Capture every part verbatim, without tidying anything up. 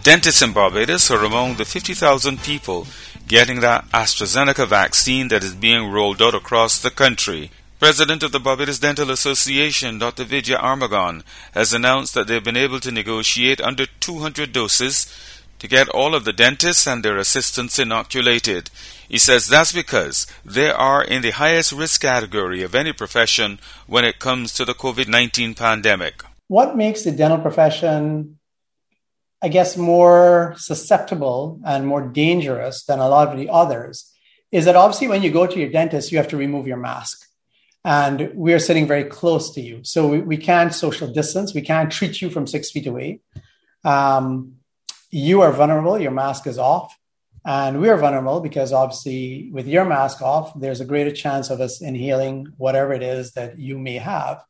Dentists in Barbados are among the fifty thousand people getting that AstraZeneca vaccine that is being rolled out across the country. President of the Barbados Dental Association, Doctor Vidya Armagon, has announced that they've been able to negotiate under two hundred doses to get all of the dentists and their assistants inoculated. He says that's because they are in the highest risk category of any profession when it comes to the COVID nineteen pandemic. What makes the dental profession, I guess, more susceptible and more dangerous than a lot of the others is that obviously when you go to your dentist, you have to remove your mask. And we are sitting very close to you. So we, we can't social distance. We can't treat you from six feet away. Um, you are vulnerable. Your mask is off. And we are vulnerable because obviously with your mask off, there's a greater chance of us inhaling whatever it is that you may have.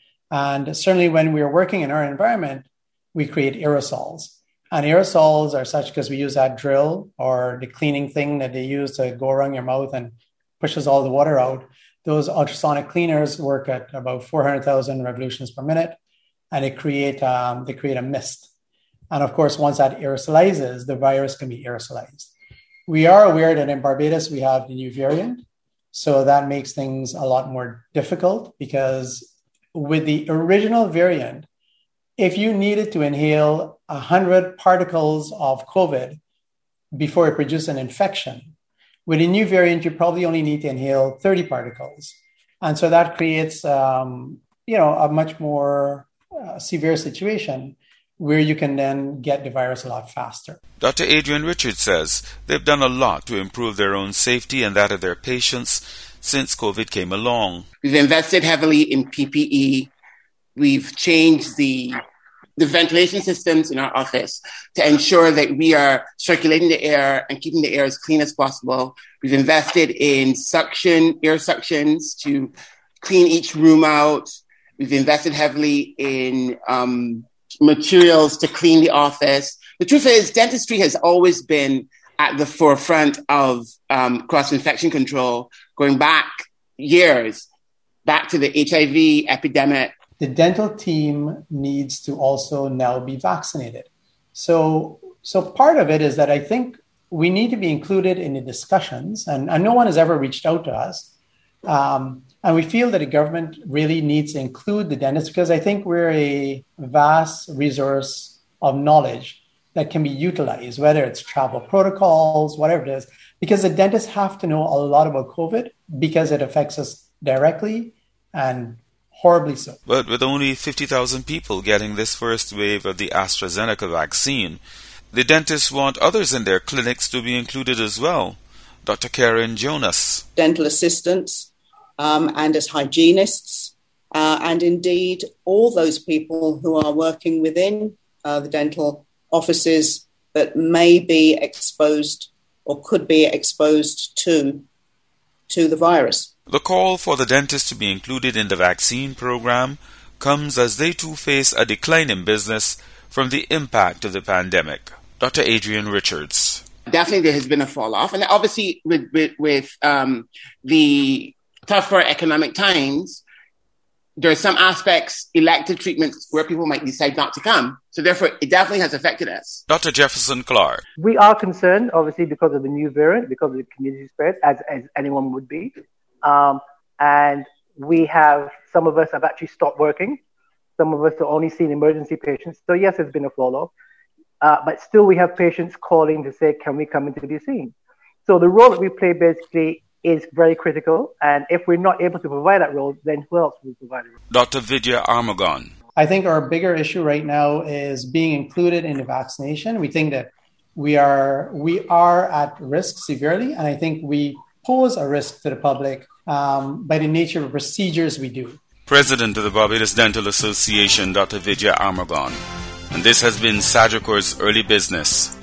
And certainly when we are working in our environment, we create aerosols. And aerosols are such because we use that drill or the cleaning thing that they use to go around your mouth and pushes all the water out. Those ultrasonic cleaners work at about four hundred thousand revolutions per minute, and they create, um, they create a mist. And of course, once that aerosolizes, the virus can be aerosolized. We are aware that in Barbados, we have the new variant. So that makes things a lot more difficult because with the original variant, if you needed to inhale one hundred particles of COVID before it produced an infection, with a new variant, you probably only need to inhale thirty particles. And so that creates, um, you know, a much more uh, severe situation where you can then get the virus a lot faster. Doctor Adrian Richards says they've done a lot to improve their own safety and that of their patients since COVID came along. We've invested heavily in P P E. We've changed the the ventilation systems in our office to ensure that we are circulating the air and keeping the air as clean as possible. We've invested in suction, air suctions to clean each room out. We've invested heavily in um, materials to clean the office. The truth is, dentistry has always been at the forefront of um, cross-infection control, going back years, back to the H I V epidemic. The dental team needs to also now be vaccinated. So, so part of it is that I think we need to be included in the discussions, and, and no one has ever reached out to us. Um, and we feel that the government really needs to include the dentists because I think we're a vast resource of knowledge that can be utilized, whether it's travel protocols, whatever it is, because the dentists have to know a lot about COVID because it affects us directly and horribly so. But with only fifty thousand people getting this first wave of the AstraZeneca vaccine, the dentists want others in their clinics to be included as well. Doctor Karen Jonas. Dental assistants um, and as hygienists, uh, and indeed all those people who are working within uh, the dental offices that may be exposed or could be exposed to, to the virus. The call for the dentists to be included in the vaccine program comes as they too face a decline in business from the impact of the pandemic. Doctor Adrian Richards. Definitely there has been a fall off. And obviously with, with, with um, the tougher economic times, there are some aspects, elective treatments, where people might decide not to come. So therefore, it definitely has affected us. Doctor Jefferson Clark. We are concerned, obviously, because of the new variant, because of the community spread, as, as anyone would be. Um, and we have, some of us have actually stopped working. Some of us are only seeing emergency patients. So yes, there's been a fall off. Uh, but still we have patients calling to say, can we come in to be seen? So the role that we play basically is very critical. And if we're not able to provide that role, then who else will provide it? Doctor Vidya Armagon. I think our bigger issue right now is being included in the vaccination. We think that we are, we are at risk severely. And I think we pose a risk to the public um, by the nature of procedures we do. President of the Barbados Dental Association, Doctor Vidya Armagon. And this has been Sagicor's Early Business.